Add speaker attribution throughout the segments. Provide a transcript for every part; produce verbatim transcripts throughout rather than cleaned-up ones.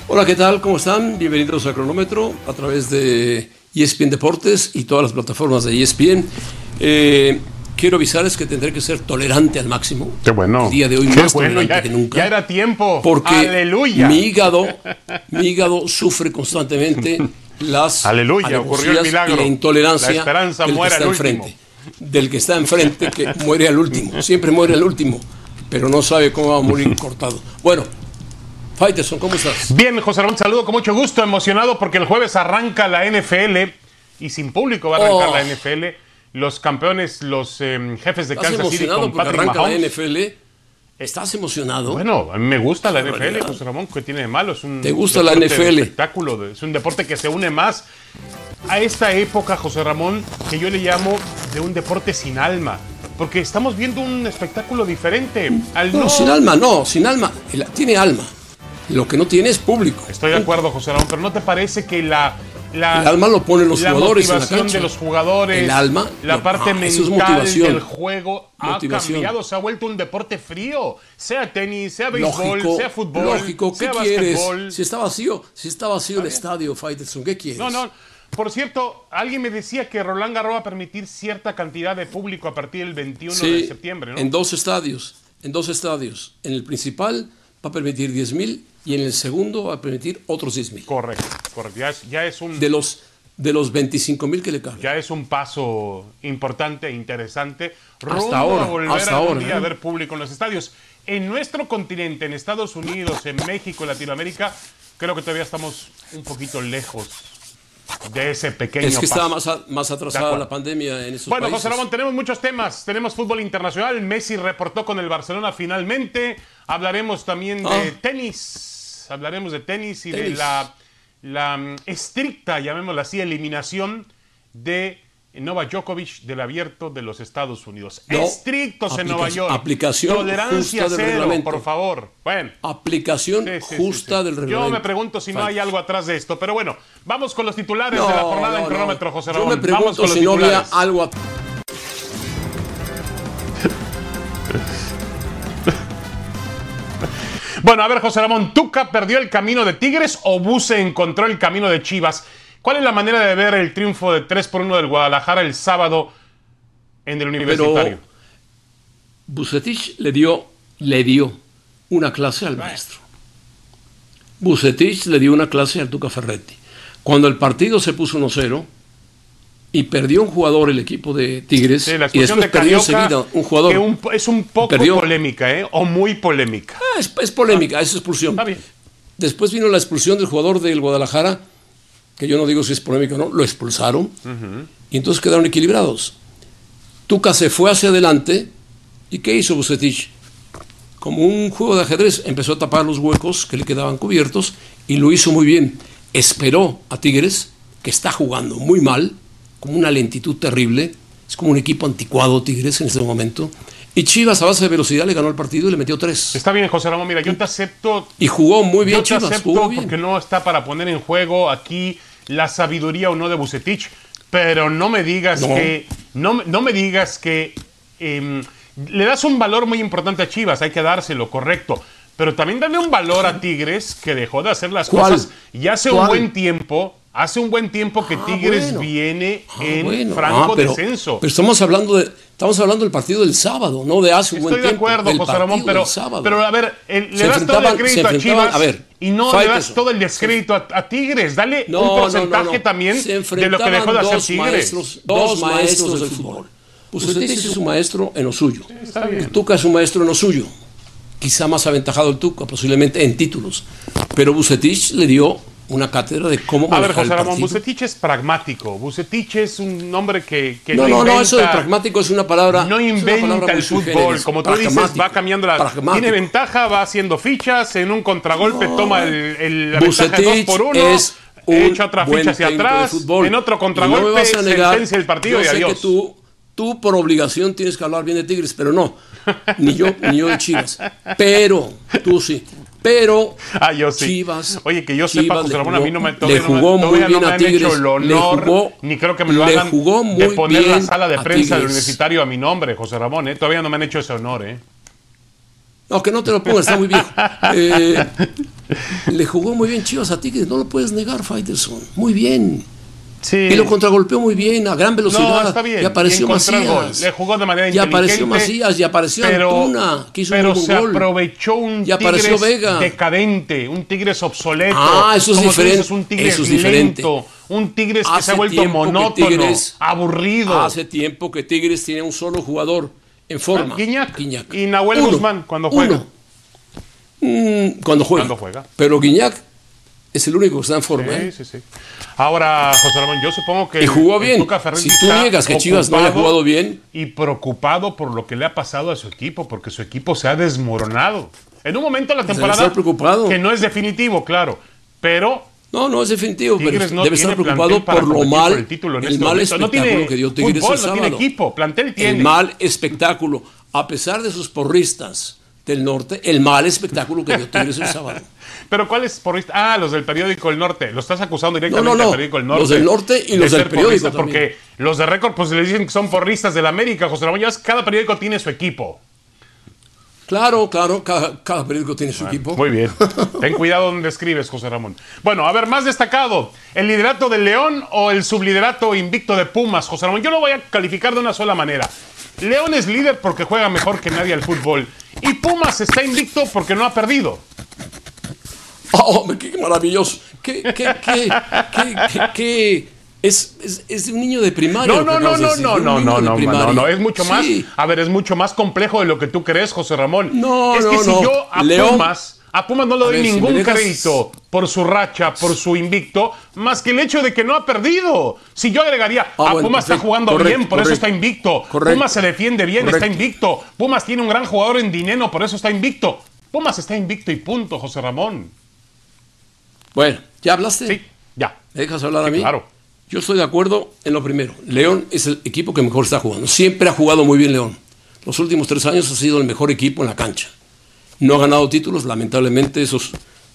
Speaker 1: Hola, ¿qué tal? ¿Cómo están? Bienvenidos a Cronómetro a través de E S P N Deportes y todas las plataformas de E S P N. Eh, quiero avisarles que tendré que ser tolerante al máximo.
Speaker 2: Qué bueno.
Speaker 1: El día de hoy
Speaker 2: Qué
Speaker 1: más
Speaker 2: bueno,
Speaker 1: tolerante
Speaker 2: ya,
Speaker 1: que nunca.
Speaker 2: Ya era tiempo.
Speaker 1: Porque
Speaker 2: ¡Aleluya!
Speaker 1: mi hígado, mi hígado sufre constantemente las
Speaker 2: ¡Aleluya! Ocurrió el milagro.
Speaker 1: y la intolerancia
Speaker 2: La esperanza
Speaker 1: del que
Speaker 2: muere
Speaker 1: está
Speaker 2: al
Speaker 1: enfrente.
Speaker 2: último.
Speaker 1: Del que está enfrente, que muere al último. Siempre muere al último, pero no sabe cómo va a morir cortado. Bueno, Faitelson, ¿cómo estás?
Speaker 2: Bien, José Ramón, saludo con mucho gusto, emocionado porque el jueves arranca la N F L y sin público va a arrancar
Speaker 1: Oh.
Speaker 2: la N F L. Los campeones, los eh, jefes de
Speaker 1: ¿Estás
Speaker 2: Kansas City
Speaker 1: emocionado
Speaker 2: con
Speaker 1: porque
Speaker 2: Patrick
Speaker 1: arranca
Speaker 2: Mahomes.
Speaker 1: la N F L? ¿Estás emocionado?
Speaker 2: Bueno, a mí me gusta la N F L,
Speaker 1: realidad.
Speaker 2: José Ramón, ¿qué tiene de malo? Es un
Speaker 1: ¿Te gusta la
Speaker 2: deporte
Speaker 1: N F L?
Speaker 2: de espectáculo, de- es un deporte que se une más a esta época, José Ramón, que yo le llamo de un deporte sin alma. Porque estamos viendo un espectáculo diferente. Al
Speaker 1: No,
Speaker 2: no-
Speaker 1: sin alma, no, sin alma. El- Tiene alma. Lo que no tiene es público.
Speaker 2: Estoy de acuerdo, José Ramón, pero ¿no te parece que la, la,
Speaker 1: El alma lo ponen los
Speaker 2: la
Speaker 1: jugadores en la
Speaker 2: motivación
Speaker 1: cancha.
Speaker 2: de los jugadores,
Speaker 1: El alma,
Speaker 2: la
Speaker 1: no,
Speaker 2: parte
Speaker 1: ah, eso es
Speaker 2: mental
Speaker 1: motivación.
Speaker 2: del juego ha
Speaker 1: Motivación.
Speaker 2: cambiado, se ha vuelto un deporte frío, sea tenis, sea béisbol,
Speaker 1: Lógico,
Speaker 2: sea fútbol,
Speaker 1: lógico. ¿Qué
Speaker 2: sea
Speaker 1: quieres?
Speaker 2: básquetbol.
Speaker 1: Si está vacío, si está vacío el estadio, Faitelson, ¿qué quieres?
Speaker 2: No, no. Por cierto, alguien me decía que Roland Garros va a permitir cierta cantidad de público a partir del veintiuno
Speaker 1: Sí,
Speaker 2: de septiembre, ¿no?
Speaker 1: en dos estadios, en dos estadios. En el principal va a permitir diez mil y en el segundo va a permitir otros diez mil.
Speaker 2: Correcto, correcto. Ya es, ya es un
Speaker 1: De los, de los veinticinco mil que le caben.
Speaker 2: ya es un paso importante e interesante rumbo
Speaker 1: Hasta ahora,
Speaker 2: a volver
Speaker 1: hasta
Speaker 2: algún
Speaker 1: ahora,
Speaker 2: día
Speaker 1: ¿eh?
Speaker 2: a ver público en los estadios. En nuestro continente, en Estados Unidos, en México, en Latinoamérica, creo que todavía estamos un poquito lejos de ese pequeño
Speaker 1: Es que
Speaker 2: paso.
Speaker 1: estaba más, a- más
Speaker 2: De
Speaker 1: atrasada
Speaker 2: acuerdo.
Speaker 1: la pandemia en esos
Speaker 2: Bueno,
Speaker 1: países.
Speaker 2: José Ramón, tenemos muchos temas. Tenemos fútbol internacional. Messi reportó con el Barcelona finalmente. Hablaremos también de
Speaker 1: Ah.
Speaker 2: tenis. Hablaremos de tenis y de
Speaker 1: Tenis.
Speaker 2: la, la mm, estricta, llamémosla así, eliminación de Novak Djokovic del Abierto de los Estados Unidos.
Speaker 1: No.
Speaker 2: Estrictos en
Speaker 1: Aplica-
Speaker 2: Nueva York.
Speaker 1: aplicación
Speaker 2: Tolerancia
Speaker 1: justa del
Speaker 2: cero,
Speaker 1: reglamento.
Speaker 2: por favor. Bueno.
Speaker 1: Aplicación
Speaker 2: Sí, sí,
Speaker 1: justa
Speaker 2: sí, sí.
Speaker 1: del reglamento.
Speaker 2: Yo me pregunto si no hay
Speaker 1: Faitelson.
Speaker 2: algo atrás de esto. Pero bueno, vamos con los titulares
Speaker 1: No,
Speaker 2: de la jornada
Speaker 1: no,
Speaker 2: en cronómetro,
Speaker 1: no.
Speaker 2: José
Speaker 1: Yo
Speaker 2: Ramón.
Speaker 1: me
Speaker 2: Vamos
Speaker 1: pregunto
Speaker 2: con los
Speaker 1: si no había
Speaker 2: titulares.
Speaker 1: algo at-
Speaker 2: Bueno, a ver, José Ramón, ¿Tuca perdió el camino de Tigres o Buse encontró el camino de Chivas? ¿Cuál es la manera de ver el triunfo de tres por uno del Guadalajara el sábado en el Universitario?
Speaker 1: Bucetich le dio, le dio una clase al maestro. Bucetich le dio una clase al Tuca Ferretti. Cuando el partido se puso uno cero y perdió un jugador el equipo de Tigres,
Speaker 2: Sí, la
Speaker 1: y
Speaker 2: expulsión
Speaker 1: después
Speaker 2: de
Speaker 1: perdió
Speaker 2: Carioca,
Speaker 1: enseguida un jugador.
Speaker 2: que un- es un poco
Speaker 1: Perdió.
Speaker 2: polémica, ¿eh? O muy polémica.
Speaker 1: Ah, es, es polémica esa expulsión.
Speaker 2: Está bien.
Speaker 1: Después vino la expulsión del jugador del Guadalajara, que yo no digo si es polémica o no, lo expulsaron, y entonces quedaron equilibrados. Tuca se fue hacia adelante, ¿y qué hizo Bucetich? Como un juego de ajedrez, empezó a tapar los huecos que le quedaban cubiertos, y lo hizo muy bien. Esperó a Tigres, que está jugando muy mal, con una lentitud terrible, es como un equipo anticuado Tigres en este momento, y Chivas a base de velocidad le ganó el partido y le metió tres.
Speaker 2: Está bien, José Ramón, mira, yo te acepto.
Speaker 1: Y jugó muy bien
Speaker 2: Yo te
Speaker 1: Chivas,
Speaker 2: acepto
Speaker 1: jugó bien.
Speaker 2: porque no está para poner en juego aquí la sabiduría o no de Bucetich, pero no me digas
Speaker 1: No.
Speaker 2: que no, me- no me digas que em, le das un valor muy importante a Chivas, hay que dárselo, correcto, pero también dale un valor a Tigres que dejó de hacer las
Speaker 1: ¿Cuál?
Speaker 2: cosas y hace un
Speaker 1: ¿Cuál?
Speaker 2: buen tiempo, hace un buen tiempo que
Speaker 1: Ah,
Speaker 2: Tigres
Speaker 1: bueno.
Speaker 2: viene
Speaker 1: Ah,
Speaker 2: en
Speaker 1: bueno.
Speaker 2: franco
Speaker 1: Ah, pero,
Speaker 2: descenso.
Speaker 1: Pero estamos hablando de estamos hablando del partido del sábado, no de hace un buen
Speaker 2: Estoy de
Speaker 1: tiempo.
Speaker 2: acuerdo,
Speaker 1: del
Speaker 2: José Ramón,
Speaker 1: partido
Speaker 2: pero,
Speaker 1: del sábado.
Speaker 2: pero a ver, el- le
Speaker 1: Se
Speaker 2: das todo el
Speaker 1: enfrentaban-
Speaker 2: crédito
Speaker 1: se
Speaker 2: a
Speaker 1: enfrentaban-
Speaker 2: Chivas
Speaker 1: a ver,
Speaker 2: y no le das
Speaker 1: Faitelson.
Speaker 2: todo el descrédito a, a Tigres. Dale
Speaker 1: No,
Speaker 2: un
Speaker 1: no,
Speaker 2: porcentaje
Speaker 1: no, no.
Speaker 2: también
Speaker 1: Se
Speaker 2: de lo que dejó de hacer
Speaker 1: dos
Speaker 2: Tigres.
Speaker 1: maestros, dos maestros del fútbol. Bucetich es un maestro en lo suyo.
Speaker 2: está bien.
Speaker 1: El Tuca es un maestro en lo suyo. Quizá más aventajado el Tuca, posiblemente en títulos. Pero Bucetich le dio una cátedra de cómo
Speaker 2: A ver,
Speaker 1: manejar
Speaker 2: José
Speaker 1: el
Speaker 2: Ramón,
Speaker 1: partido.
Speaker 2: Bucetich es pragmático. Bucetich es un hombre que, que
Speaker 1: No,
Speaker 2: no,
Speaker 1: no,
Speaker 2: inventa,
Speaker 1: no, eso de pragmático es una palabra.
Speaker 2: no
Speaker 1: es una
Speaker 2: inventa
Speaker 1: palabra
Speaker 2: el
Speaker 1: muy sui
Speaker 2: fútbol.
Speaker 1: generis.
Speaker 2: Como tú dices,
Speaker 1: Pragmático,
Speaker 2: va cambiando la...
Speaker 1: pragmático.
Speaker 2: Tiene ventaja, va haciendo fichas, en un contragolpe
Speaker 1: No.
Speaker 2: toma el, el, la ventaja de dos
Speaker 1: Bucetich
Speaker 2: por uno,
Speaker 1: es un
Speaker 2: echa otra
Speaker 1: buen
Speaker 2: ficha hacia
Speaker 1: técnico de
Speaker 2: atrás,
Speaker 1: fútbol.
Speaker 2: en otro
Speaker 1: Y no me
Speaker 2: contragolpe,
Speaker 1: vas a negar,
Speaker 2: sentencia el partido
Speaker 1: yo
Speaker 2: y
Speaker 1: sé
Speaker 2: adiós.
Speaker 1: que tú, tú por obligación tienes que hablar bien de Tigres, pero no, ni yo ni yo de Chivas. Pero, tú sí. Pero
Speaker 2: Ah, yo sí.
Speaker 1: Chivas,
Speaker 2: Oye, que yo sepa,
Speaker 1: Chivas
Speaker 2: José
Speaker 1: le
Speaker 2: Ramón, a mí no me,
Speaker 1: jugó-
Speaker 2: todavía
Speaker 1: le
Speaker 2: no me-
Speaker 1: jugó muy
Speaker 2: todavía no
Speaker 1: bien
Speaker 2: me
Speaker 1: a
Speaker 2: han
Speaker 1: Tigres,
Speaker 2: hecho el
Speaker 1: le
Speaker 2: honor,
Speaker 1: jugó-
Speaker 2: ni creo que me lo
Speaker 1: le
Speaker 2: hagan
Speaker 1: jugó
Speaker 2: de
Speaker 1: muy
Speaker 2: poner la
Speaker 1: bien
Speaker 2: sala de
Speaker 1: a
Speaker 2: prensa del
Speaker 1: Tigres.
Speaker 2: Universitario a mi nombre, José Ramón, ¿eh? Todavía no me han hecho ese honor, ¿eh?
Speaker 1: No, que no te lo pongas, está muy viejo. Eh, Le jugó muy bien Chivas a Tigres, no lo puedes negar, Faitelson. Muy bien.
Speaker 2: Sí.
Speaker 1: Y lo contragolpeó muy bien, a gran velocidad.
Speaker 2: No, está bien.
Speaker 1: Y apareció
Speaker 2: y
Speaker 1: Macías.
Speaker 2: Le jugó de manera
Speaker 1: y
Speaker 2: inteligente.
Speaker 1: apareció Macías, y apareció
Speaker 2: pero,
Speaker 1: Antuna, que hizo
Speaker 2: pero
Speaker 1: un buen
Speaker 2: se
Speaker 1: gol.
Speaker 2: aprovechó un
Speaker 1: Y apareció
Speaker 2: Tigres
Speaker 1: Vega.
Speaker 2: decadente, un Tigres obsoleto.
Speaker 1: Ah, eso es
Speaker 2: Como tú
Speaker 1: diferente.
Speaker 2: dices, un Tigres
Speaker 1: Eso es diferente.
Speaker 2: lento, un Tigres que
Speaker 1: Hace
Speaker 2: se ha vuelto
Speaker 1: tiempo que
Speaker 2: monótono,
Speaker 1: Tigres-
Speaker 2: aburrido.
Speaker 1: Hace tiempo que Tigres tiene un solo jugador en forma.
Speaker 2: Ah, Guiñac.
Speaker 1: Guiñac.
Speaker 2: Y Nahuel
Speaker 1: Uno.
Speaker 2: Guzmán, cuando juega.
Speaker 1: Uno. Mm, cuando juega.
Speaker 2: Cuando juega.
Speaker 1: Pero Guiñac es el único que está en forma.
Speaker 2: Sí,
Speaker 1: ¿eh?
Speaker 2: sí, sí. Ahora, José Ramón, yo supongo que
Speaker 1: Y jugó
Speaker 2: el
Speaker 1: bien.
Speaker 2: Tuca Ferretti
Speaker 1: Si tú
Speaker 2: está
Speaker 1: niegas que Chivas no haya
Speaker 2: ocupado
Speaker 1: jugado bien.
Speaker 2: y preocupado por lo que le ha pasado a su equipo, porque su equipo se ha desmoronado. En un momento de la
Speaker 1: Pues debe
Speaker 2: temporada
Speaker 1: estar preocupado.
Speaker 2: que no es definitivo, claro, pero
Speaker 1: No, no es definitivo,
Speaker 2: Tigres
Speaker 1: pero
Speaker 2: no
Speaker 1: debe
Speaker 2: tiene
Speaker 1: estar
Speaker 2: plantel
Speaker 1: preocupado
Speaker 2: para
Speaker 1: por lo
Speaker 2: competir
Speaker 1: mal,
Speaker 2: por el título en
Speaker 1: el
Speaker 2: este
Speaker 1: mal
Speaker 2: momento. No
Speaker 1: espectáculo
Speaker 2: tiene
Speaker 1: que dio Tigres
Speaker 2: fútbol,
Speaker 1: el
Speaker 2: no
Speaker 1: sábado.
Speaker 2: tiene equipo, plantel tiene.
Speaker 1: El mal espectáculo, a pesar de sus porristas del norte, el mal espectáculo que dio Tigres el sábado.
Speaker 2: Pero ¿cuáles porristas? Ah, los del periódico El Norte. Lo estás acusando
Speaker 1: No,
Speaker 2: directamente
Speaker 1: no, no.
Speaker 2: al periódico El Norte.
Speaker 1: Los del norte y
Speaker 2: de
Speaker 1: los del
Speaker 2: ser
Speaker 1: periódico
Speaker 2: porristas,
Speaker 1: también.
Speaker 2: porque los de Récord pues le dicen que son porristas del América, José Ramón. Ya ves, cada periódico tiene su equipo.
Speaker 1: Claro, claro, cada, cada periódico tiene su equipo.
Speaker 2: Muy bien. Ten cuidado donde escribes, José Ramón. Bueno, a ver, más destacado, ¿el liderato del León o el subliderato invicto de Pumas, José Ramón? Yo lo voy a calificar de una sola manera. León es líder porque juega mejor que nadie al fútbol. Y Pumas está invicto porque no ha perdido.
Speaker 1: Oh, qué maravilloso. Qué, qué, qué, qué, qué, qué- Es, es, es de un niño de primaria.
Speaker 2: No,
Speaker 1: lo que
Speaker 2: no, no,
Speaker 1: acabas de
Speaker 2: no,
Speaker 1: decir,
Speaker 2: no,
Speaker 1: de un
Speaker 2: no,
Speaker 1: niño
Speaker 2: no,
Speaker 1: de
Speaker 2: no,
Speaker 1: primaria.
Speaker 2: no, no, es mucho más,
Speaker 1: Sí.
Speaker 2: a ver, es mucho más complejo de lo que tú crees, José Ramón.
Speaker 1: No,
Speaker 2: es que
Speaker 1: no,
Speaker 2: si
Speaker 1: no.
Speaker 2: yo a
Speaker 1: León-
Speaker 2: Pumas, a Pumas no le
Speaker 1: A
Speaker 2: doy
Speaker 1: ver, si
Speaker 2: ningún
Speaker 1: me dejas-
Speaker 2: crédito por su racha, por su invicto, más que el hecho de que no ha perdido. Si yo agregaría,
Speaker 1: Ah,
Speaker 2: a
Speaker 1: bueno,
Speaker 2: Pumas está
Speaker 1: perfecto,
Speaker 2: jugando
Speaker 1: correcto,
Speaker 2: bien, por eso
Speaker 1: correcto,
Speaker 2: está invicto.
Speaker 1: correcto,
Speaker 2: Pumas se defiende bien, está
Speaker 1: correcto.
Speaker 2: invicto. Pumas tiene un gran jugador en Dineno, por eso está invicto. Pumas está invicto y punto, José Ramón.
Speaker 1: Bueno, ¿ya hablaste?
Speaker 2: Sí, ya.
Speaker 1: ¿Me dejas hablar a
Speaker 2: Sí,
Speaker 1: mí?
Speaker 2: claro.
Speaker 1: Yo estoy de acuerdo en lo primero. León es el equipo que mejor está jugando. Siempre ha jugado muy bien León. Los últimos tres años ha sido el mejor equipo en la cancha. No ha ganado títulos, lamentablemente. Esos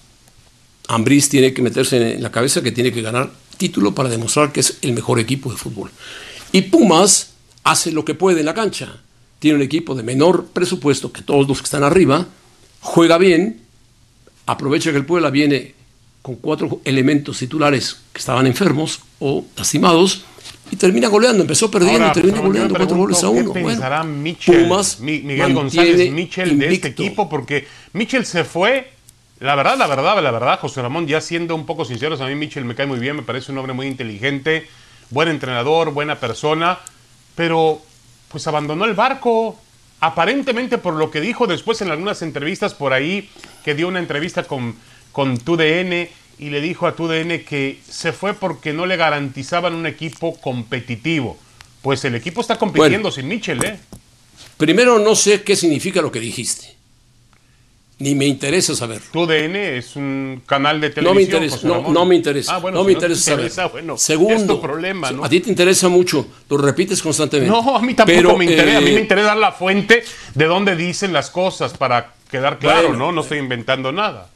Speaker 1: Ambriz tiene que meterse en la cabeza que tiene que ganar título para demostrar que es el mejor equipo de fútbol. Y Pumas hace lo que puede en la cancha. Tiene un equipo de menor presupuesto que todos los que están arriba. Juega bien. Aprovecha que el Puebla viene con cuatro elementos titulares que estaban enfermos o lastimados y termina goleando. Empezó perdiendo
Speaker 2: Ahora,
Speaker 1: y termina
Speaker 2: José Ramón, yo
Speaker 1: goleando
Speaker 2: me
Speaker 1: cuatro goles a
Speaker 2: pregunto,
Speaker 1: uno.
Speaker 2: ¿Qué
Speaker 1: Bueno,
Speaker 2: pensará Michel,
Speaker 1: Pumas
Speaker 2: Mi- Miguel
Speaker 1: mantiene
Speaker 2: González Michel de este
Speaker 1: invicto.
Speaker 2: equipo? Porque Michel se fue. La verdad, la verdad, la verdad, José Ramón, ya siendo un poco sinceros, a mí Michel me cae muy bien, me parece un hombre muy inteligente, buen entrenador, buena persona, pero pues abandonó el barco. Aparentemente, por lo que dijo después en algunas entrevistas por ahí, que dio una entrevista con, con T U D N y le dijo a T U D N que se fue porque no le garantizaban un equipo competitivo. Pues el equipo está compitiendo
Speaker 1: Bueno.
Speaker 2: sin Michel, ¿eh?
Speaker 1: Primero, no sé qué significa lo que dijiste. Ni me interesa saber.
Speaker 2: T U D N es un canal de televisión.
Speaker 1: No me interesa,
Speaker 2: José
Speaker 1: no,
Speaker 2: Ramón.
Speaker 1: no me interesa.
Speaker 2: Ah, bueno,
Speaker 1: no
Speaker 2: si
Speaker 1: me
Speaker 2: te
Speaker 1: interesa saber.
Speaker 2: interesa, bueno,
Speaker 1: Segundo,
Speaker 2: es tu problema, ¿no?
Speaker 1: a ti te interesa mucho, lo repites constantemente.
Speaker 2: No, a mí tampoco
Speaker 1: Pero,
Speaker 2: me interesa. A mí
Speaker 1: eh,
Speaker 2: me interesa dar la fuente de dónde dicen las cosas para quedar claro,
Speaker 1: Bueno,
Speaker 2: ¿no? No estoy inventando nada.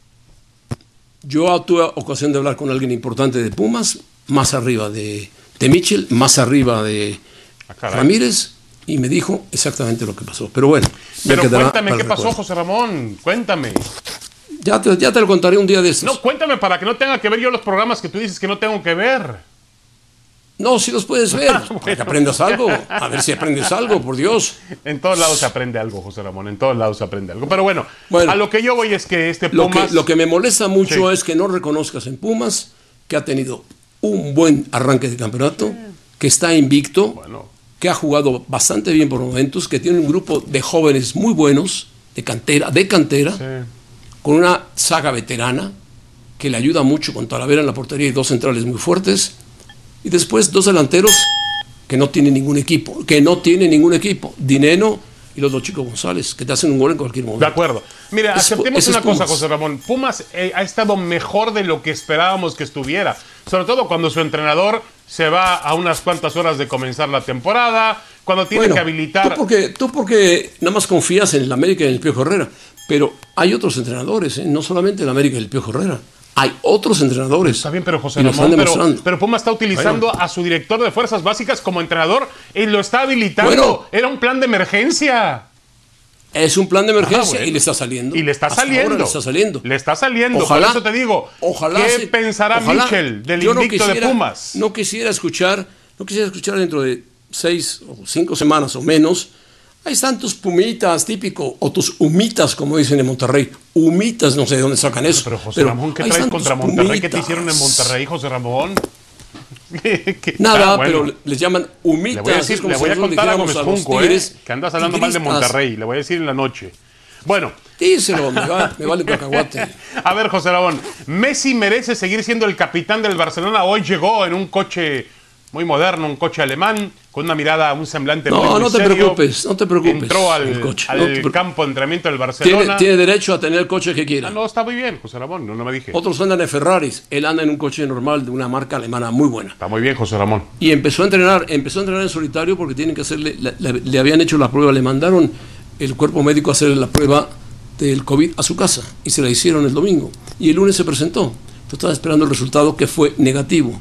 Speaker 1: Yo tuve ocasión de hablar con alguien importante de Pumas, más arriba de, de Michel, más arriba de
Speaker 2: Ah, caray.
Speaker 1: Ramírez, y me dijo exactamente lo que pasó. Pero bueno, ya
Speaker 2: Pero
Speaker 1: quedará
Speaker 2: cuéntame,
Speaker 1: para
Speaker 2: ¿qué
Speaker 1: el
Speaker 2: pasó,
Speaker 1: recuerdo.
Speaker 2: José Ramón? Cuéntame.
Speaker 1: Ya te, ya te lo contaré un día de estos.
Speaker 2: No, cuéntame para que no tenga que ver yo los programas que tú dices que no tengo que ver.
Speaker 1: No, si los puedes ver,
Speaker 2: Ah,
Speaker 1: para que
Speaker 2: bueno.
Speaker 1: aprendas algo. A ver si aprendes algo, por Dios.
Speaker 2: En todos lados se aprende algo, José Ramón. En todos lados se aprende algo. Pero bueno,
Speaker 1: Bueno,
Speaker 2: a lo que yo voy es que este
Speaker 1: Lo que,
Speaker 2: Pumas...
Speaker 1: lo que me molesta mucho
Speaker 2: Sí.
Speaker 1: es que no reconozcas en Pumas que ha tenido un buen arranque de campeonato, que está invicto,
Speaker 2: Bueno,
Speaker 1: que ha jugado bastante bien por momentos, que tiene un grupo de jóvenes muy buenos, de cantera, de cantera,
Speaker 2: sí.
Speaker 1: con una saga veterana que le ayuda mucho con Talavera en la portería y dos centrales muy fuertes, y después dos delanteros que no tienen ningún equipo, que no tienen ningún equipo, Dineno y los dos chicos González, que te hacen un gol en cualquier momento.
Speaker 2: De acuerdo. Mira,
Speaker 1: Es-
Speaker 2: aceptemos
Speaker 1: ese es
Speaker 2: una cosa,
Speaker 1: Pumas.
Speaker 2: José Ramón. Pumas eh, ha estado mejor de lo que esperábamos que estuviera. Sobre todo cuando su entrenador se va a unas cuantas horas de comenzar la temporada, cuando tiene
Speaker 1: Bueno,
Speaker 2: que habilitar...
Speaker 1: Tú porque, tú porque nada más confías en el América y en el Piojo Herrera, pero hay otros entrenadores, ¿eh? No solamente el América y el Piojo Herrera. Hay otros entrenadores.
Speaker 2: Está bien, pero José
Speaker 1: y lo
Speaker 2: Ramón,
Speaker 1: están
Speaker 2: pero,
Speaker 1: demostrando.
Speaker 2: pero Puma está utilizando
Speaker 1: Bueno.
Speaker 2: a su director de fuerzas básicas como entrenador y lo está habilitando.
Speaker 1: Bueno.
Speaker 2: Era un plan de emergencia.
Speaker 1: Es un plan de emergencia
Speaker 2: Ah, bueno.
Speaker 1: y le está saliendo.
Speaker 2: Y le está
Speaker 1: Hasta
Speaker 2: saliendo.
Speaker 1: ahora le está saliendo.
Speaker 2: Le está saliendo.
Speaker 1: Ojalá,
Speaker 2: Por eso te digo,
Speaker 1: ojalá
Speaker 2: ¿qué
Speaker 1: se-
Speaker 2: pensará
Speaker 1: ojalá-
Speaker 2: Mitchell del
Speaker 1: yo no
Speaker 2: invicto de
Speaker 1: quisiera-
Speaker 2: Pumas?
Speaker 1: No quisiera escuchar, no quisiera escuchar dentro de seis o cinco semanas o menos. Ahí están tus pumitas, típico, o tus humitas, como dicen en Monterrey. Humitas, no sé de dónde sacan eso.
Speaker 2: Pero José Ramón, ¿qué
Speaker 1: ahí
Speaker 2: traes
Speaker 1: están
Speaker 2: contra
Speaker 1: tus
Speaker 2: Monterrey? ¿Qué te
Speaker 1: humitas.
Speaker 2: hicieron en Monterrey, José Ramón? ¿Qué-
Speaker 1: Nada,
Speaker 2: Ah, bueno.
Speaker 1: pero les llaman humitas.
Speaker 2: Le voy a, decir,
Speaker 1: es como
Speaker 2: le
Speaker 1: si
Speaker 2: voy a
Speaker 1: nosotros
Speaker 2: contar a
Speaker 1: dijéramos
Speaker 2: Gómez
Speaker 1: los
Speaker 2: Junco, ¿eh?
Speaker 1: tigres,
Speaker 2: Que andas hablando mal de
Speaker 1: tigristas.
Speaker 2: Monterrey. Le voy a decir en la noche. Bueno,
Speaker 1: Díselo, me, va- me vale cacahuate.
Speaker 2: a ver, José Ramón. ¿Messi merece seguir siendo el capitán del Barcelona? Hoy llegó en un coche muy moderno, un coche alemán, con una mirada, un semblante muy,
Speaker 1: No,
Speaker 2: muy
Speaker 1: no te
Speaker 2: serio.
Speaker 1: preocupes, no te preocupes.
Speaker 2: Entró al,
Speaker 1: el coche,
Speaker 2: al
Speaker 1: no te preocupes.
Speaker 2: campo de entrenamiento del
Speaker 1: Tiene,
Speaker 2: Barcelona.
Speaker 1: tiene derecho a tener el coche que quiera.
Speaker 2: Ah, no, está muy bien, José Ramón. No, no me dije.
Speaker 1: Otros andan en Ferraris, él anda en un coche normal de una marca alemana muy buena.
Speaker 2: Está muy bien, José Ramón.
Speaker 1: Y empezó a entrenar, empezó a entrenar en solitario porque tienen que hacerle, la- la- le habían hecho la prueba, le mandaron el cuerpo médico a hacerle la prueba del COVID a su casa y se la hicieron el domingo. Y el lunes se presentó. Entonces estaba esperando el resultado que fue negativo.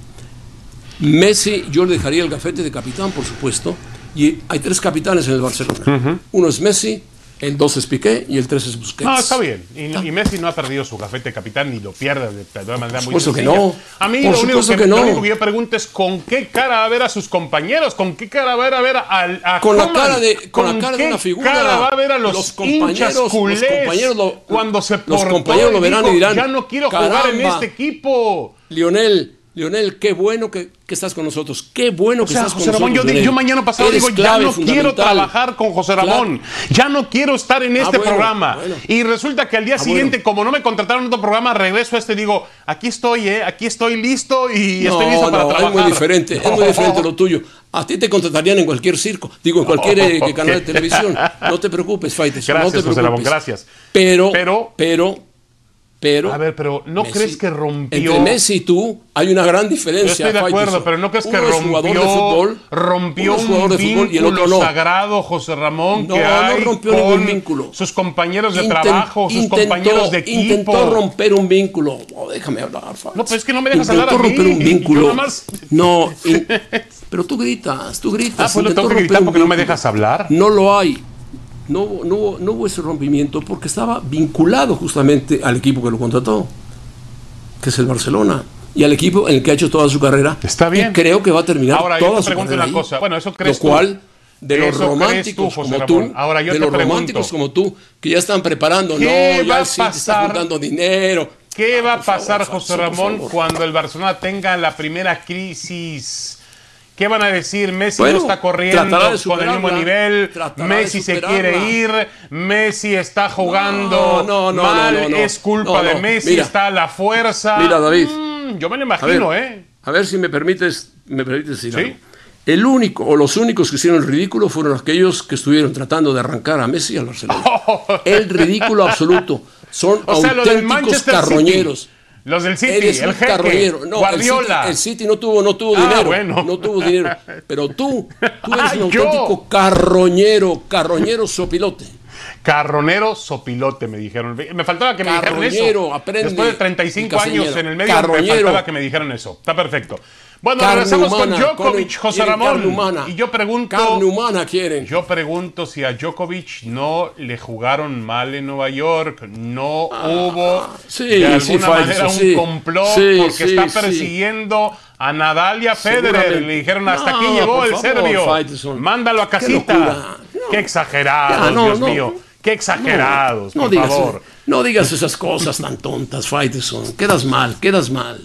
Speaker 1: Messi, yo le dejaría el gafete de capitán, por supuesto. Y hay tres capitanes en el Barcelona. Uno es Messi, el dos es Piqué y el tres es Busquets.
Speaker 2: No, está bien. Y, y Messi no ha perdido su gafete de capitán ni lo pierde de, de una manera muy
Speaker 1: Por supuesto que
Speaker 2: sencilla.
Speaker 1: no.
Speaker 2: A mí
Speaker 1: Por
Speaker 2: lo único,
Speaker 1: supuesto
Speaker 2: que,
Speaker 1: que no.
Speaker 2: lo único que yo pregunto es con qué cara va a ver a sus compañeros, con qué cara va a ver a ver a, a
Speaker 1: Con la
Speaker 2: Koeman?
Speaker 1: cara de- con la cara de
Speaker 2: qué
Speaker 1: una figura.
Speaker 2: cara va a ver a los,
Speaker 1: Los compañeros-
Speaker 2: hinchas
Speaker 1: los
Speaker 2: culés
Speaker 1: compañeros lo-
Speaker 2: cuando se
Speaker 1: los
Speaker 2: portó
Speaker 1: compañeros lo
Speaker 2: y
Speaker 1: verán
Speaker 2: dijo,
Speaker 1: y dirán,
Speaker 2: ya no quiero jugar en
Speaker 1: "Caramba,
Speaker 2: este equipo"?
Speaker 1: Lionel, Lionel, qué bueno que, que estás con nosotros. Qué bueno
Speaker 2: O
Speaker 1: que
Speaker 2: sea,
Speaker 1: estás
Speaker 2: José
Speaker 1: con
Speaker 2: Ramón, yo,
Speaker 1: nosotros.
Speaker 2: di- yo
Speaker 1: Lionel.
Speaker 2: mañana pasado
Speaker 1: Eres
Speaker 2: digo, ya
Speaker 1: clave,
Speaker 2: no quiero
Speaker 1: fundamental.
Speaker 2: trabajar con José Ramón, ya no quiero estar en este
Speaker 1: bueno,
Speaker 2: programa.
Speaker 1: bueno.
Speaker 2: Y resulta que al día
Speaker 1: Ah,
Speaker 2: siguiente,
Speaker 1: bueno.
Speaker 2: como no me contrataron en otro programa, regreso a este y digo, aquí estoy, eh, aquí estoy listo y
Speaker 1: No,
Speaker 2: estoy listo para
Speaker 1: no,
Speaker 2: trabajar.
Speaker 1: es muy diferente, es muy diferente lo tuyo. A ti te contratarían en cualquier circo, digo, en cualquier eh,
Speaker 2: Ok.
Speaker 1: canal de televisión. No te preocupes, Faites.
Speaker 2: Gracias,
Speaker 1: no te
Speaker 2: José Ramón,
Speaker 1: preocupes.
Speaker 2: gracias.
Speaker 1: Pero,
Speaker 2: Pero-
Speaker 1: pero, pero, pero.
Speaker 2: A ver, pero ¿no
Speaker 1: Messi-
Speaker 2: crees que rompió?
Speaker 1: Entre Messi y tú hay una gran diferencia.
Speaker 2: Yo estoy de acuerdo,
Speaker 1: Faitelson.
Speaker 2: pero ¿no crees que
Speaker 1: Uno es jugador
Speaker 2: rompió,
Speaker 1: de fútbol,
Speaker 2: rompió
Speaker 1: uno es
Speaker 2: un
Speaker 1: jugador de fútbol y el
Speaker 2: vínculo
Speaker 1: otro no.
Speaker 2: sagrado, José Ramón,
Speaker 1: No,
Speaker 2: que
Speaker 1: no
Speaker 2: hay
Speaker 1: rompió
Speaker 2: con
Speaker 1: ningún vínculo.
Speaker 2: sus compañeros de
Speaker 1: Inten-
Speaker 2: trabajo, sus
Speaker 1: intentó-
Speaker 2: compañeros de equipo?
Speaker 1: Intentó romper un vínculo. Oh, déjame hablar, Faitelson.
Speaker 2: No, pues es que no me dejas
Speaker 1: Intentó
Speaker 2: hablar a mí.
Speaker 1: romper un
Speaker 2: Yo
Speaker 1: vínculo.
Speaker 2: nada más-
Speaker 1: No, in- pero tú gritas, tú gritas.
Speaker 2: Ah, pues lo
Speaker 1: Intentó
Speaker 2: tengo que
Speaker 1: romper
Speaker 2: gritar
Speaker 1: un
Speaker 2: porque no me
Speaker 1: vínculo.
Speaker 2: dejas hablar.
Speaker 1: No lo hay. No, hubo- no, hubo- no hubo ese rompimiento porque estaba vinculado justamente al equipo que lo contrató, que es el Barcelona, y al equipo en el que ha hecho toda su carrera.
Speaker 2: Está bien.
Speaker 1: Y creo que va a terminar
Speaker 2: Ahora, yo
Speaker 1: toda
Speaker 2: te
Speaker 1: su
Speaker 2: pregunto
Speaker 1: carrera
Speaker 2: una
Speaker 1: ahí.
Speaker 2: cosa. Bueno, eso crees
Speaker 1: Lo
Speaker 2: tú.
Speaker 1: cual, de los
Speaker 2: Eso crees
Speaker 1: románticos
Speaker 2: tú, José
Speaker 1: como
Speaker 2: Ramón.
Speaker 1: tú,
Speaker 2: Ahora, yo
Speaker 1: de
Speaker 2: te
Speaker 1: los
Speaker 2: pregunto.
Speaker 1: románticos como tú, que ya están preparando, no,
Speaker 2: ¿Qué va
Speaker 1: ya
Speaker 2: a
Speaker 1: el City está
Speaker 2: pasar?
Speaker 1: juntando dinero.
Speaker 2: ¿Qué va a
Speaker 1: por favor,
Speaker 2: pasar,
Speaker 1: Faitelson,
Speaker 2: José
Speaker 1: por
Speaker 2: Ramón,
Speaker 1: favor.
Speaker 2: cuando el Barcelona tenga la primera crisis? ¿Qué van a decir? Messi
Speaker 1: Bueno,
Speaker 2: no está corriendo
Speaker 1: tratará de
Speaker 2: con el mismo
Speaker 1: superarla,
Speaker 2: nivel.
Speaker 1: tratará
Speaker 2: Messi
Speaker 1: de
Speaker 2: se
Speaker 1: superarla.
Speaker 2: quiere ir. Messi está jugando
Speaker 1: No, no, no,
Speaker 2: mal.
Speaker 1: no, no, no.
Speaker 2: Es culpa
Speaker 1: No,
Speaker 2: de
Speaker 1: no.
Speaker 2: Messi.
Speaker 1: Mira.
Speaker 2: Está a la fuerza.
Speaker 1: Mira, David.
Speaker 2: Mm, yo me lo
Speaker 1: A ver,
Speaker 2: imagino, ¿eh?
Speaker 1: a ver si me permites, me permites decir
Speaker 2: ¿Sí?
Speaker 1: algo. El único o los únicos que hicieron el ridículo fueron aquellos que estuvieron tratando de arrancar a Messi al Barcelona. El ridículo absoluto. Son
Speaker 2: O sea, lo del
Speaker 1: auténticos
Speaker 2: Manchester
Speaker 1: carroñeros.
Speaker 2: City. Los del City,
Speaker 1: Eres
Speaker 2: el
Speaker 1: un
Speaker 2: jeque,
Speaker 1: carroñero. No,
Speaker 2: Guardiola.
Speaker 1: El City, el City no tuvo, no tuvo
Speaker 2: Ah,
Speaker 1: dinero.
Speaker 2: bueno.
Speaker 1: No tuvo dinero. Pero tú, tú eres
Speaker 2: Ah,
Speaker 1: un
Speaker 2: yo.
Speaker 1: auténtico carroñero, carroñero sopilote.
Speaker 2: Carronero sopilote, me dijeron. Me faltaba que me dijeran
Speaker 1: Carroñero,
Speaker 2: eso.
Speaker 1: aprende,
Speaker 2: Después de treinta y cinco
Speaker 1: caseñero.
Speaker 2: años en el medio, me
Speaker 1: Carroñero.
Speaker 2: faltaba que me dijeran eso. Está perfecto. Bueno,
Speaker 1: Carne
Speaker 2: regresamos con
Speaker 1: humana,
Speaker 2: Djokovic,
Speaker 1: con-
Speaker 2: José
Speaker 1: quieren
Speaker 2: Ramón.
Speaker 1: carne humana.
Speaker 2: Y yo pregunto,
Speaker 1: Carne humana quieren.
Speaker 2: yo pregunto si a Djokovic no le jugaron mal en Nueva York, no hubo
Speaker 1: sí,
Speaker 2: de
Speaker 1: sí,
Speaker 2: alguna
Speaker 1: Faitelson,
Speaker 2: manera un
Speaker 1: sí.
Speaker 2: complot
Speaker 1: Sí,
Speaker 2: porque
Speaker 1: sí,
Speaker 2: está
Speaker 1: sí.
Speaker 2: persiguiendo a Nadal y a Federer.
Speaker 1: Seguramente.
Speaker 2: Le dijeron, hasta
Speaker 1: No,
Speaker 2: aquí llegó
Speaker 1: por
Speaker 2: el
Speaker 1: favor,
Speaker 2: serbio.
Speaker 1: Faitelson.
Speaker 2: Mándalo a
Speaker 1: Qué
Speaker 2: casita.
Speaker 1: locura.
Speaker 2: Qué,
Speaker 1: No.
Speaker 2: exagerados,
Speaker 1: Ya, no,
Speaker 2: Dios
Speaker 1: no.
Speaker 2: mío. Qué exagerados,
Speaker 1: No, no
Speaker 2: por
Speaker 1: digas,
Speaker 2: favor.
Speaker 1: no digas esas cosas tan tontas, Faitelson. Quedas mal, quedas mal.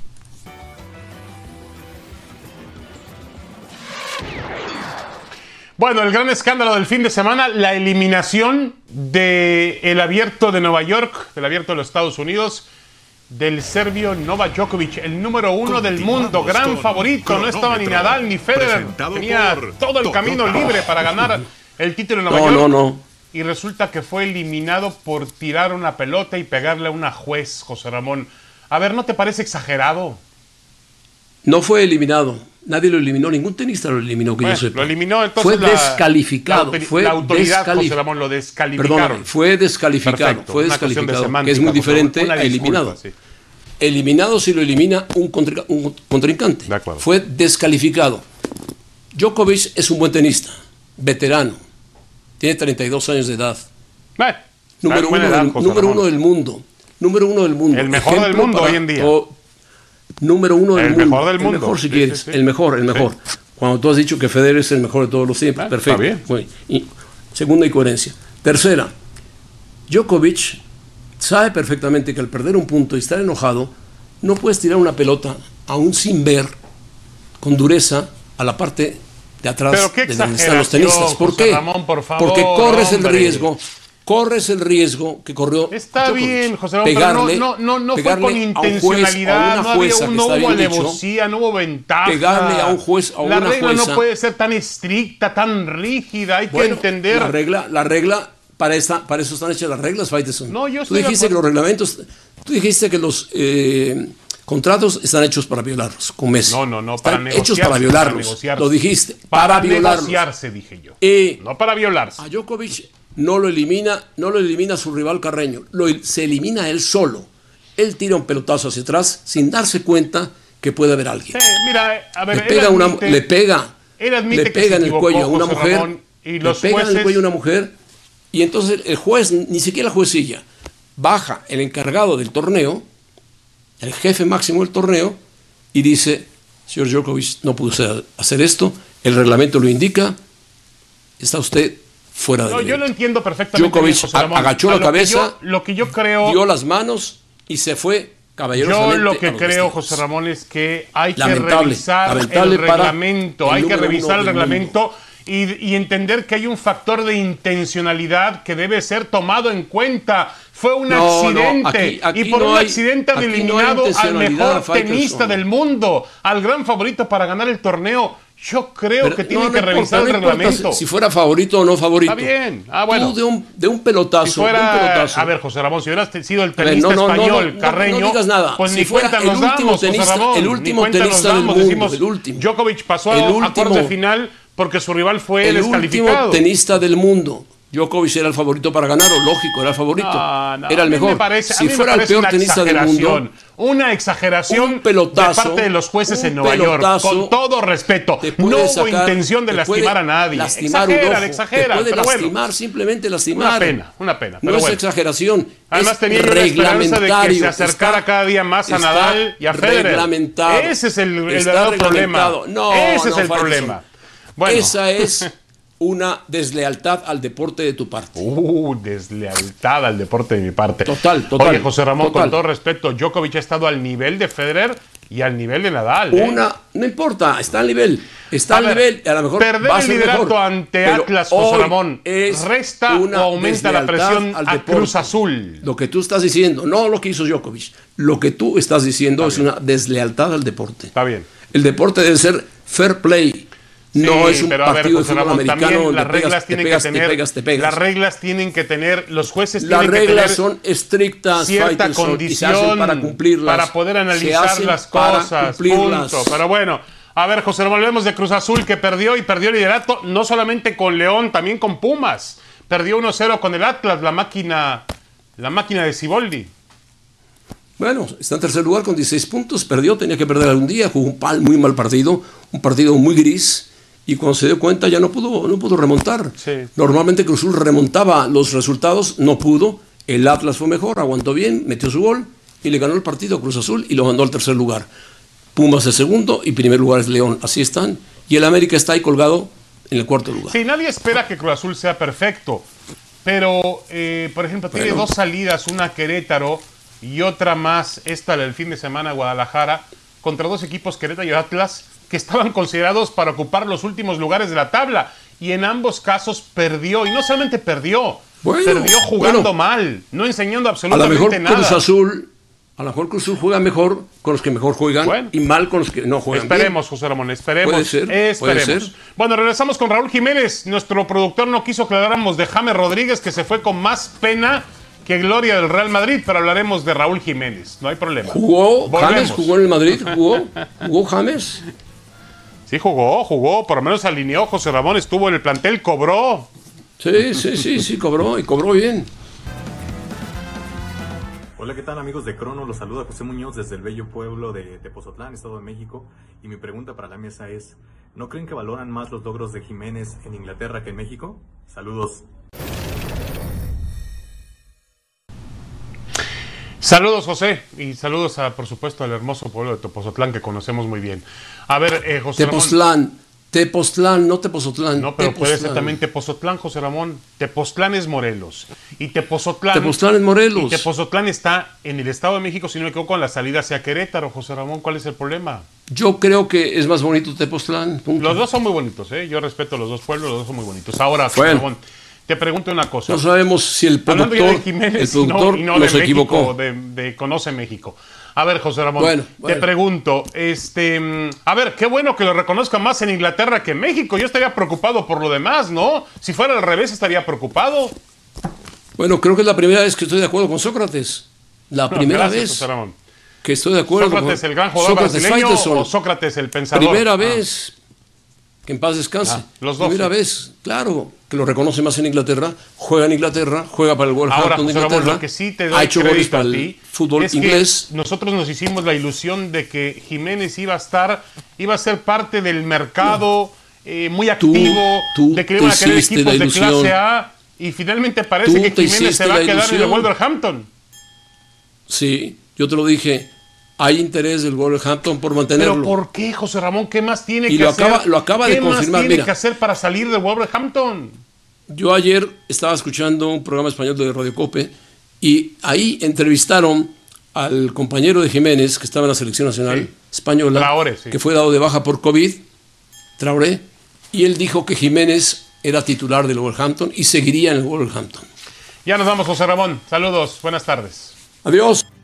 Speaker 2: Bueno, el gran escándalo del fin de semana, la eliminación del abierto de Nueva York, del abierto de los Estados Unidos, del serbio Novak Djokovic, el número uno del mundo, gran favorito. No estaba ni Nadal ni Federer. Tenía todo el camino libre para ganar el título de Nueva
Speaker 1: No,
Speaker 2: York.
Speaker 1: no, no.
Speaker 2: Y resulta que fue eliminado por tirar una pelota y pegarle a una juez, José Ramón. A ver, ¿no te parece exagerado?
Speaker 1: No fue eliminado. Nadie lo eliminó. Ningún tenista lo eliminó, que
Speaker 2: Bueno,
Speaker 1: yo sepa.
Speaker 2: lo eliminó entonces
Speaker 1: Fue
Speaker 2: la-
Speaker 1: descalificado.
Speaker 2: La, autori-
Speaker 1: fue
Speaker 2: la autoridad,
Speaker 1: descalif-
Speaker 2: José Ramón, lo descalificaron.
Speaker 1: Perdóname, fue descalificado.
Speaker 2: Perfecto,
Speaker 1: Fue
Speaker 2: una cuestión de
Speaker 1: descalificado.
Speaker 2: semántica,
Speaker 1: Que es muy
Speaker 2: por favor.
Speaker 1: diferente
Speaker 2: Una
Speaker 1: a
Speaker 2: disculpa,
Speaker 1: eliminado.
Speaker 2: sí.
Speaker 1: Eliminado si lo elimina un, contra- un contrincante.
Speaker 2: De acuerdo.
Speaker 1: Fue descalificado. Djokovic es un buen tenista, veterano. Tiene treinta y dos años de edad.
Speaker 2: Bueno,
Speaker 1: número uno,
Speaker 2: edad,
Speaker 1: del, número uno del mundo. Número uno del mundo.
Speaker 2: El mejor Ejemplo del mundo hoy en día. O,
Speaker 1: número uno del
Speaker 2: el
Speaker 1: mundo.
Speaker 2: Mejor del mundo.
Speaker 1: El mejor si
Speaker 2: sí,
Speaker 1: quieres.
Speaker 2: Sí, sí.
Speaker 1: El mejor, el mejor. Sí. Cuando tú has dicho que Federer es el mejor de todos los tiempos.
Speaker 2: Ah,
Speaker 1: perfecto.
Speaker 2: Está bien.
Speaker 1: Bueno, y, segunda y coherencia. Tercera, Djokovic sabe perfectamente que al perder un punto y estar enojado, no puedes tirar una pelota aún sin ver, con dureza, a la parte de atrás de donde están los tenistas. ¿Por
Speaker 2: José
Speaker 1: qué?
Speaker 2: Ramón, por favor,
Speaker 1: Porque corres
Speaker 2: hombre.
Speaker 1: el riesgo, corres el riesgo que corrió
Speaker 2: Está
Speaker 1: Djokovic.
Speaker 2: bien, José Ramón,
Speaker 1: pegarle,
Speaker 2: pero no, no, no, no fue con
Speaker 1: a
Speaker 2: intencionalidad,
Speaker 1: un
Speaker 2: no,
Speaker 1: juez,
Speaker 2: había,
Speaker 1: a una
Speaker 2: no
Speaker 1: jueza,
Speaker 2: hubo
Speaker 1: que está bien
Speaker 2: alevosía, no hubo ventaja.
Speaker 1: Pegarle a un juez o
Speaker 2: La
Speaker 1: una
Speaker 2: regla
Speaker 1: jueza.
Speaker 2: no puede ser tan estricta, tan rígida, hay
Speaker 1: Bueno,
Speaker 2: que entender.
Speaker 1: La regla, la regla para, esta, para eso están hechas las reglas, Faitelson.
Speaker 2: No, yo
Speaker 1: tú
Speaker 2: estoy
Speaker 1: dijiste
Speaker 2: de
Speaker 1: que los reglamentos, tú dijiste que los eh, contratos están hechos para violarlos, con Messi.
Speaker 2: No, no, no,
Speaker 1: están
Speaker 2: para
Speaker 1: hechos
Speaker 2: negociarse,
Speaker 1: para violarlos.
Speaker 2: para negociarse.
Speaker 1: Lo dijiste,
Speaker 2: Para,
Speaker 1: para violarlos.
Speaker 2: negociarse, dije yo.
Speaker 1: Eh,
Speaker 2: no para violarse.
Speaker 1: A Djokovic no lo elimina, no lo elimina su rival Carreño, lo, se elimina él solo. Él tira un pelotazo hacia atrás sin darse cuenta que puede haber alguien.
Speaker 2: Eh, mira, a ver,
Speaker 1: le pega,
Speaker 2: admite,
Speaker 1: una, le pega, le pega en el cuello a una
Speaker 2: José
Speaker 1: mujer,
Speaker 2: Ramón, y los
Speaker 1: le pega
Speaker 2: jueces...
Speaker 1: en el cuello a una mujer, y entonces el juez, ni siquiera la juecilla, baja el encargado del torneo, el jefe máximo del torneo, y dice, señor Djokovic, no pudo hacer esto, el reglamento lo indica, está usted fuera de
Speaker 2: No,
Speaker 1: evento.
Speaker 2: yo lo entiendo perfectamente.
Speaker 1: Djokovic
Speaker 2: bien, José Ramón.
Speaker 1: agachó
Speaker 2: A
Speaker 1: la
Speaker 2: lo
Speaker 1: cabeza,
Speaker 2: que yo, lo que yo creo,
Speaker 1: dio las manos y se fue
Speaker 2: yo
Speaker 1: caballerosamente.
Speaker 2: lo que
Speaker 1: a los
Speaker 2: creo,
Speaker 1: vestidos.
Speaker 2: José Ramón, es que hay que
Speaker 1: Lamentable,
Speaker 2: revisar
Speaker 1: lamentable
Speaker 2: el
Speaker 1: para
Speaker 2: reglamento,
Speaker 1: el
Speaker 2: hay que
Speaker 1: número
Speaker 2: revisar
Speaker 1: uno
Speaker 2: el
Speaker 1: del
Speaker 2: reglamento y, y entender que hay un factor de intencionalidad que debe ser tomado en cuenta. Fue un
Speaker 1: No, no,
Speaker 2: accidente
Speaker 1: aquí- aquí
Speaker 2: y por
Speaker 1: no
Speaker 2: un
Speaker 1: hay-
Speaker 2: accidente han
Speaker 1: aquí no hay
Speaker 2: eliminado al
Speaker 1: intencionalidad,
Speaker 2: mejor
Speaker 1: Faitelson.
Speaker 2: tenista del mundo, al gran favorito para ganar el torneo. Yo creo
Speaker 1: Pero
Speaker 2: que
Speaker 1: no,
Speaker 2: tienen
Speaker 1: no
Speaker 2: que
Speaker 1: importa,
Speaker 2: revisar
Speaker 1: no
Speaker 2: el
Speaker 1: importa
Speaker 2: reglamento.
Speaker 1: Si fuera favorito o no favorito.
Speaker 2: Está bien. Ah, bueno.
Speaker 1: Tú de un, de un pelotazo,
Speaker 2: Si fuera,
Speaker 1: de un pelotazo.
Speaker 2: a ver, José Ramón, si hubieras sido el
Speaker 1: A ver,
Speaker 2: tenista
Speaker 1: no, no, no,
Speaker 2: español,
Speaker 1: no,
Speaker 2: Carreño,
Speaker 1: no digas nada.
Speaker 2: pues
Speaker 1: Si
Speaker 2: ni
Speaker 1: fuera
Speaker 2: cuenta
Speaker 1: el
Speaker 2: nos
Speaker 1: último
Speaker 2: damos,
Speaker 1: tenista-
Speaker 2: José Ramón,
Speaker 1: el
Speaker 2: ni
Speaker 1: último
Speaker 2: cuenta
Speaker 1: tenista
Speaker 2: nos
Speaker 1: del
Speaker 2: damos,
Speaker 1: mundo,
Speaker 2: decimos,
Speaker 1: el último.
Speaker 2: Djokovic pasó
Speaker 1: El
Speaker 2: a
Speaker 1: último-
Speaker 2: cuartos de final porque su rival fue
Speaker 1: el
Speaker 2: descalificado.
Speaker 1: último tenista del mundo. Djokovic era el favorito para ganar, o lógico, era el favorito.
Speaker 2: No, no,
Speaker 1: era
Speaker 2: a
Speaker 1: el
Speaker 2: mí
Speaker 1: mejor.
Speaker 2: me parece- a
Speaker 1: si
Speaker 2: mí me
Speaker 1: fuera el
Speaker 2: parece
Speaker 1: peor
Speaker 2: una
Speaker 1: tenista del mundo,
Speaker 2: exageración, una exageración
Speaker 1: un pelotazo,
Speaker 2: de parte de los jueces
Speaker 1: un
Speaker 2: en Nueva York,
Speaker 1: pelotazo
Speaker 2: con todo respeto.
Speaker 1: te
Speaker 2: No
Speaker 1: puede
Speaker 2: hubo
Speaker 1: sacar-
Speaker 2: intención de
Speaker 1: te
Speaker 2: lastimar
Speaker 1: puede
Speaker 2: a nadie.
Speaker 1: lastimar un
Speaker 2: Exagera,
Speaker 1: ojo,
Speaker 2: exagera,
Speaker 1: te puede
Speaker 2: pero bueno.
Speaker 1: lastimar, simplemente lastimar.
Speaker 2: Una pena, una pena.
Speaker 1: No
Speaker 2: Pero
Speaker 1: es
Speaker 2: bueno.
Speaker 1: exageración.
Speaker 2: Además
Speaker 1: es
Speaker 2: tenía yo la esperanza de que
Speaker 1: reglamentario.
Speaker 2: se acercara
Speaker 1: Está-
Speaker 2: cada día más a
Speaker 1: está
Speaker 2: Nadal y a Federer.
Speaker 1: reglamentado.
Speaker 2: Ese es el, el
Speaker 1: Está
Speaker 2: verdadero problema.
Speaker 1: reglamentado. No,
Speaker 2: Ese
Speaker 1: no,
Speaker 2: es el
Speaker 1: Faitelson.
Speaker 2: problema. Bueno.
Speaker 1: Esa es una deslealtad al deporte de tu parte.
Speaker 2: Uh, deslealtad al deporte de mi parte.
Speaker 1: Total, total,
Speaker 2: Oye, José Ramón,
Speaker 1: total.
Speaker 2: con todo respeto, Djokovic ha estado al nivel de Federer y al nivel de Nadal. ¿eh?
Speaker 1: Una, no importa, está al nivel. Está
Speaker 2: A
Speaker 1: al
Speaker 2: ver,
Speaker 1: nivel, a lo mejor
Speaker 2: perder
Speaker 1: va a
Speaker 2: el
Speaker 1: ser
Speaker 2: liderato
Speaker 1: mejor,
Speaker 2: ante
Speaker 1: pero
Speaker 2: Atlas, José
Speaker 1: hoy
Speaker 2: Ramón,
Speaker 1: es
Speaker 2: ¿resta
Speaker 1: una
Speaker 2: o aumenta la
Speaker 1: deslealtad
Speaker 2: presión
Speaker 1: al
Speaker 2: a
Speaker 1: deporte.
Speaker 2: Cruz Azul?
Speaker 1: Lo que tú estás diciendo, no lo que hizo Djokovic, lo que tú estás diciendo
Speaker 2: Está
Speaker 1: es
Speaker 2: bien.
Speaker 1: una deslealtad al deporte.
Speaker 2: Está bien.
Speaker 1: El deporte debe ser fair play. No
Speaker 2: Sí,
Speaker 1: es un
Speaker 2: pero a ver,
Speaker 1: partido de
Speaker 2: José
Speaker 1: fútbol
Speaker 2: Ramón,
Speaker 1: americano
Speaker 2: también
Speaker 1: donde
Speaker 2: las reglas
Speaker 1: pegas, te
Speaker 2: tienen
Speaker 1: pegas,
Speaker 2: que
Speaker 1: te
Speaker 2: tener,
Speaker 1: pegas, te pegas.
Speaker 2: las reglas tienen que tener, los jueces
Speaker 1: Las
Speaker 2: tienen que
Speaker 1: reglas
Speaker 2: tener
Speaker 1: son estrictas,
Speaker 2: cierta
Speaker 1: Faitelson, y se hacen
Speaker 2: condición
Speaker 1: para cumplirlas.
Speaker 2: para poder
Speaker 1: Se
Speaker 2: analizar
Speaker 1: hacen
Speaker 2: las
Speaker 1: para
Speaker 2: cosas,
Speaker 1: cumplirlas.
Speaker 2: punto. Pero bueno, a ver, José, volvemos de Cruz Azul, que perdió y perdió el liderato, no solamente con León, también con Pumas. Perdió uno cero con el Atlas, la máquina, la máquina de Siboldi.
Speaker 1: Bueno, está en tercer lugar con dieciséis puntos, perdió, tenía que perder algún día, jugó un pal, muy mal partido, un partido muy gris, y cuando se dio cuenta ya no pudo, no pudo remontar.
Speaker 2: Sí.
Speaker 1: Normalmente Cruz Azul remontaba los resultados, no pudo, el Atlas fue mejor, aguantó bien, metió su gol y le ganó el partido a Cruz Azul y lo mandó al tercer lugar. Pumas es segundo y primer lugar es León, así están, y el América está ahí colgado en el cuarto lugar.
Speaker 2: Sí, nadie espera que Cruz Azul sea perfecto, pero, eh, por ejemplo, tiene
Speaker 1: Bueno.
Speaker 2: dos salidas, una a Querétaro y otra más, esta del fin de semana a Guadalajara, contra dos equipos, Querétaro y Atlas, que estaban considerados para ocupar los últimos lugares de la tabla, y en ambos casos perdió, y no solamente perdió,
Speaker 1: Bueno,
Speaker 2: perdió jugando
Speaker 1: bueno.
Speaker 2: mal, no enseñando
Speaker 1: A lo
Speaker 2: absolutamente
Speaker 1: mejor
Speaker 2: nada.
Speaker 1: Cruz Azul, a lo mejor Cruz Azul juega mejor con los que mejor juegan
Speaker 2: Bueno.
Speaker 1: y mal con los que no juegan
Speaker 2: Esperemos,
Speaker 1: bien.
Speaker 2: José Ramón, esperemos.
Speaker 1: Puede ser, puede
Speaker 2: esperemos.
Speaker 1: ser.
Speaker 2: Bueno, regresamos con Raúl Jiménez. Nuestro productor no quiso que habláramos de James Rodríguez, que se fue con más pena que gloria del Real Madrid, pero hablaremos de Raúl Jiménez. No hay problema.
Speaker 1: ¿Jugó
Speaker 2: Volvemos.
Speaker 1: James? ¿Jugó en el Madrid? ¿Jugó? ¿Jugó James?
Speaker 2: Sí, jugó, jugó. Por lo menos alineó. José Ramón estuvo en el plantel, cobró.
Speaker 1: Sí, sí, sí, sí, cobró y cobró bien.
Speaker 3: Hola, ¿qué tal amigos de Crono? Los saluda José Muñoz desde el bello pueblo de Tepozotlán, Estado de México. Y mi pregunta para la mesa es, ¿No creen que valoran más los logros de Jiménez en Inglaterra que en México? Saludos.
Speaker 2: Saludos, José, y saludos, a, por supuesto, al hermoso pueblo de Tepozotlán, que conocemos muy bien. A ver, eh, José
Speaker 1: Tepoztlán,
Speaker 2: Ramón.
Speaker 1: Tepoztlán, no Tepozotlán.
Speaker 2: No, pero
Speaker 1: Tepoztlán.
Speaker 2: puede ser también Tepozotlán, José Ramón. Tepoztlán es Morelos. Y Tepozotlán...
Speaker 1: Tepoztlán es Morelos.
Speaker 2: Y Tepozotlán está en el Estado de México, si no me equivoco, con la salida hacia Querétaro, José Ramón. ¿Cuál es el problema?
Speaker 1: Yo creo que es más bonito Tepoztlán. Punto.
Speaker 2: Los dos son muy bonitos, ¿eh? Yo respeto a los dos pueblos, los dos son muy bonitos. Ahora, José
Speaker 1: Bueno.
Speaker 2: Ramón, te pregunto una cosa.
Speaker 1: No sabemos si el
Speaker 2: Hablando ya
Speaker 1: productor,
Speaker 2: de Jiménez,
Speaker 1: el productor
Speaker 2: y no, y no
Speaker 1: nos
Speaker 2: de
Speaker 1: equivocó.
Speaker 2: México, de, de Conoce México. A ver, José Ramón,
Speaker 1: Bueno,
Speaker 2: te
Speaker 1: bueno.
Speaker 2: pregunto, este, a ver, qué bueno que lo reconozca más en Inglaterra que en México. Yo estaría preocupado por lo demás, ¿no? Si fuera al revés, estaría preocupado.
Speaker 1: Bueno, creo que es la primera vez que estoy de acuerdo con Sócrates. La
Speaker 2: No,
Speaker 1: primera
Speaker 2: gracias,
Speaker 1: vez
Speaker 2: José Ramón.
Speaker 1: que estoy de acuerdo
Speaker 2: ¿Sócrates,
Speaker 1: con
Speaker 2: el gran jugador
Speaker 1: Sócrates
Speaker 2: brasileño,
Speaker 1: Faitelson.
Speaker 2: o Sócrates, el pensador?
Speaker 1: Primera
Speaker 2: Ah.
Speaker 1: vez. Que en paz descanse.
Speaker 2: Ah, los dos,
Speaker 1: Primera
Speaker 2: sí.
Speaker 1: vez, claro, que lo reconoce más en Inglaterra, juega en Inglaterra, juega para el
Speaker 2: Ahora,
Speaker 1: Wolverhampton de
Speaker 2: José Ramón,
Speaker 1: Inglaterra,
Speaker 2: lo que sí te
Speaker 1: ha
Speaker 2: doy
Speaker 1: hecho goles
Speaker 2: crédito
Speaker 1: para
Speaker 2: a
Speaker 1: el
Speaker 2: ti
Speaker 1: fútbol
Speaker 2: es
Speaker 1: inglés.
Speaker 2: que nosotros nos hicimos la ilusión de que Jiménez iba a estar, iba a ser parte del mercado eh, muy activo,
Speaker 1: tú
Speaker 2: de que
Speaker 1: te
Speaker 2: iban a querer
Speaker 1: hiciste
Speaker 2: equipos
Speaker 1: la
Speaker 2: de
Speaker 1: ilusión.
Speaker 2: clase A, y finalmente parece
Speaker 1: Tú
Speaker 2: que
Speaker 1: te
Speaker 2: Jiménez
Speaker 1: hiciste
Speaker 2: se va a
Speaker 1: la
Speaker 2: quedar en el
Speaker 1: ilusión.
Speaker 2: Wolverhampton.
Speaker 1: Sí, yo te lo dije, hay interés del Wolverhampton por mantenerlo.
Speaker 2: Pero ¿por qué, José Ramón? ¿Qué más tiene
Speaker 1: Y
Speaker 2: que
Speaker 1: lo
Speaker 2: hacer?
Speaker 1: acaba- lo acaba de
Speaker 2: ¿Qué
Speaker 1: confirmar,
Speaker 2: más tiene
Speaker 1: mira.
Speaker 2: que hacer para salir del Wolverhampton?
Speaker 1: Yo ayer estaba escuchando un programa español de Radio Cope y ahí entrevistaron al compañero de Jiménez que estaba en la selección nacional
Speaker 2: Sí.
Speaker 1: española,
Speaker 2: Traoré, sí.
Speaker 1: que fue dado de baja por COVID, Traoré, y él dijo que Jiménez era titular del Wolverhampton y seguiría en el Wolverhampton.
Speaker 2: Ya nos vamos, José Ramón. Saludos, buenas tardes.
Speaker 1: Adiós.